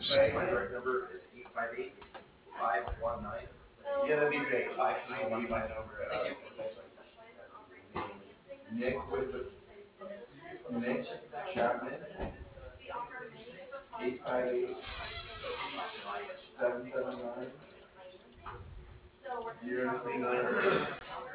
My direct number is 858-519. Yeah, that'd be great. 5319 over. Nick with the Nick Chapman. 858-779. 039.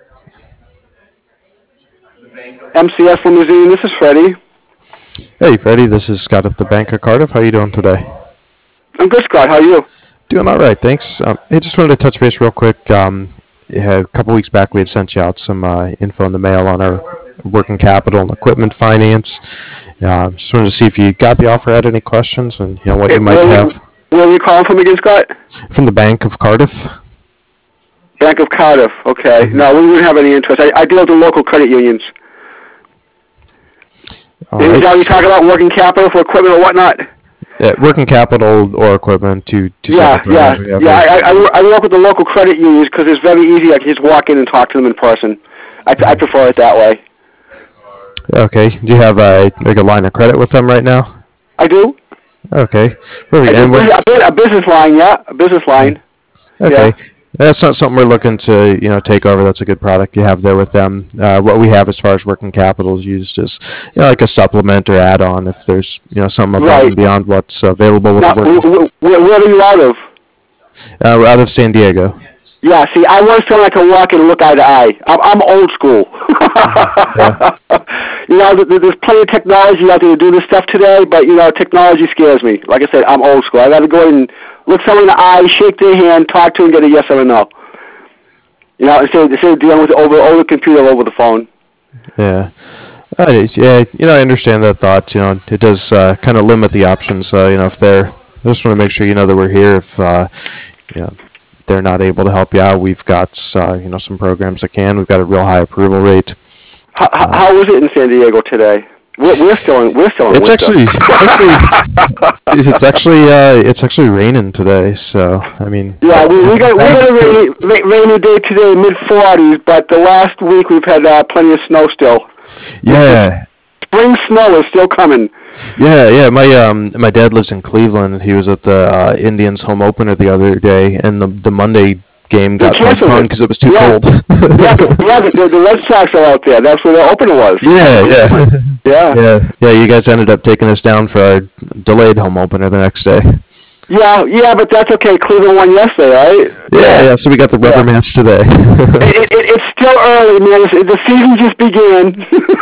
MCS Limousine, this is Freddie. Hey, Freddie, this is Scott at the Bank of Cardiff. How you doing today? I'm good, Scott. How are you? Doing all right, thanks. Hey, just wanted to touch base real quick. A couple weeks back, we had sent you out some info in the mail on our working capital and equipment finance. Just wanted to see if you got the offer, had any questions, and what you might have. Where are you calling from again, Scott? From the Bank of Cardiff. Bank of Cardiff. Okay. Mm-hmm. No, we wouldn't have any interest. I deal with the local credit unions. All Is right. that what you talk about, working capital for equipment or whatnot? Working capital or equipment to Yeah. I work with the local credit unions because it's very easy. I can just walk in and talk to them in person. I prefer it that way. Okay. Do you have a line of credit with them right now? I do. Okay. A business line, yeah. A business line. Okay. Yeah. That's not something we're looking to take over. That's a good product you have there with them. What we have as far as working capital is used as like a supplement or add-on if there's something above and beyond what's available with now, the working. Where are you out of? We're out of San Diego. Yeah, see, I want someone I can walk and look eye to eye. I'm old school. There's plenty of technology out there to do this stuff today, but, technology scares me. Like I said, I'm old school. I got to go in and look someone in the eye, shake their hand, talk to them, get a yes or a no. Instead of dealing with over the computer or over the phone. Yeah. I understand that thought. It does kind of limit the options. If they're, I just want to make sure that we're here. If they're not able to help you out, we've got some programs that can. We've got a real high approval rate. How is it in San Diego today? We're still in it's winter. actually raining today. So Yeah, we got a rainy day today, mid-40s. But the last week we've had plenty of snow still. Yeah. Spring snow is still coming. Yeah. My dad lives in Cleveland. He was at the Indians home opener the other day, and the Monday game got postponed because it was too cold. The Red Sox are out there. That's where the opener was. Yeah. You guys ended up taking us down for a delayed home opener the next day. Yeah, but that's okay. Cleveland won yesterday, right? Yeah. So we got the rubber match today. It's still early, man. The season just began.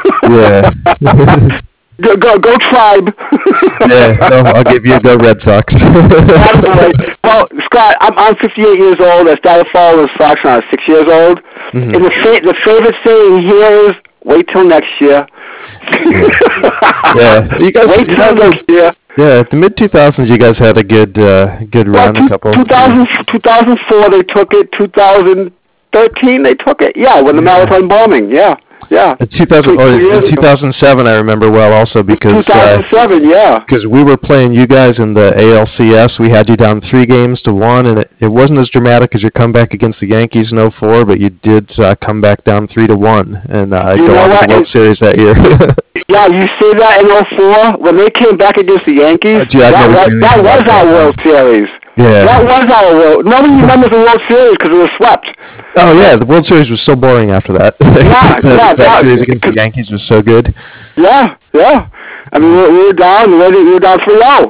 Yeah. Go Tribe. I'll give you a go Red Sox. Well, Scott, I'm 58 years old. I started following the Sox when I was 6 years old. Mm-hmm. And the favorite saying here is, wait till next year. You guys wait till next year. Yeah, the mid-2000s, you guys had a good run. A couple. 2004, they took it. 2013, they took it. Yeah, when the Marathon bombing. Yeah. In 2007, I remember well also because 2007, because we were playing you guys in the ALCS. We had you down 3-1, and it wasn't as dramatic as your comeback against the Yankees in 2004, but you did come back down 3-1 and go on to the World Series that year. Yeah, you say that in 2004 when they came back against the Yankees. That was our World Series. Yeah. That was our World. Nobody remembers the World Series because it was swept. Oh yeah, the World Series was so boring after that. That series against the Yankees was so good. Yeah. I mean, we were down 3-0.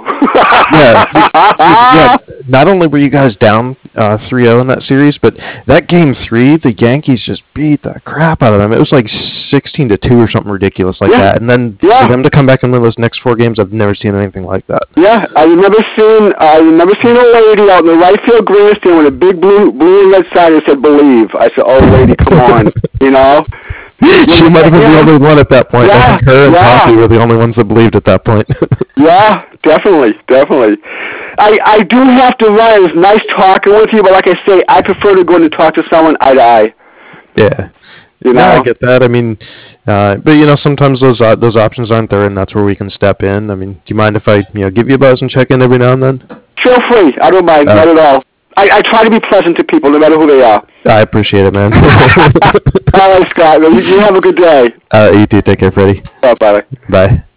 Yeah. Not only were you guys down 3-0 in that series, but that game 3, the Yankees just beat the crap out of them. It was like 16-2 or something ridiculous like that. And then for them to come back and win those next 4 games, I've never seen anything like that. Yeah, I remember seeing a lady out in the right field grandstand with a big blue and red sign that said "Believe." I said, "Oh, lady, come on," She might have been the only one at that point. I think her and Poppy were the only ones that believed at that point. Yeah, definitely. I do have to run. It's nice talking with you, but like I say, I prefer to go in and talk to someone eye to eye. Yeah. I get that. I mean, but sometimes those options aren't there, and that's where we can step in. I mean, do you mind if I give you a buzz and check in every now and then? Feel free. I don't mind. Not at all. I try to be pleasant to people, no matter who they are. I appreciate it, man. All right, Scott. You have a good day. You too. Take care, Freddie. Bye. Bye.